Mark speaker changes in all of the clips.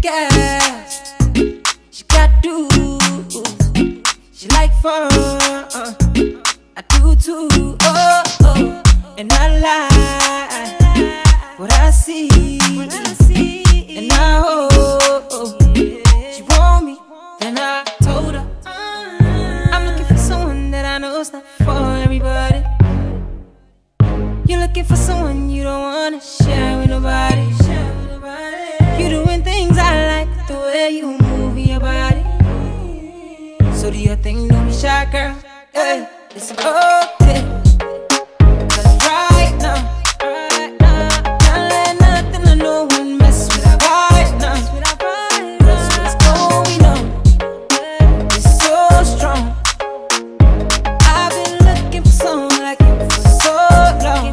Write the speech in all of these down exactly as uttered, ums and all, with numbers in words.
Speaker 1: girl. She got dudes. She like fun. Uh, I do too. Oh, oh. And I like what I see. And I hope she want me. Then I told her I'm looking for someone that I know is not for everybody. You're looking for someone you don't wanna share with nobody. You doing things I like, the way you move your body. So do your thing, don't be shy, girl. Hey, it's okay. Cause right now, right now, can't let nothing or no one mess with our vibe now. Cause what's going on is so strong. I've been looking for someone like you for so long.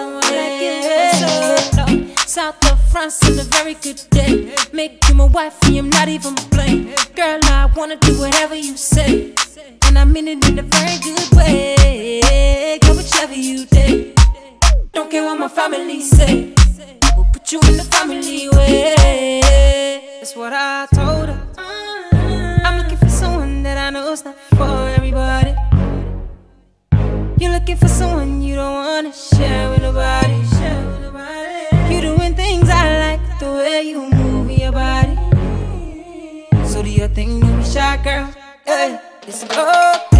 Speaker 1: South of France on a very good day. Make you my wife and I'm not even playing. Girl, I wanna do whatever you say, and I mean it in a very good way. Go whichever you did. Don't care what my family say, we'll put you in the family way. That's what I told her. I'm looking for someone that I know is not for everybody. You're looking for someone you don't wanna share with nobody. You doing things I like, the way you move your body. So do your thing, don't be shy, girl. Hey, it's okay.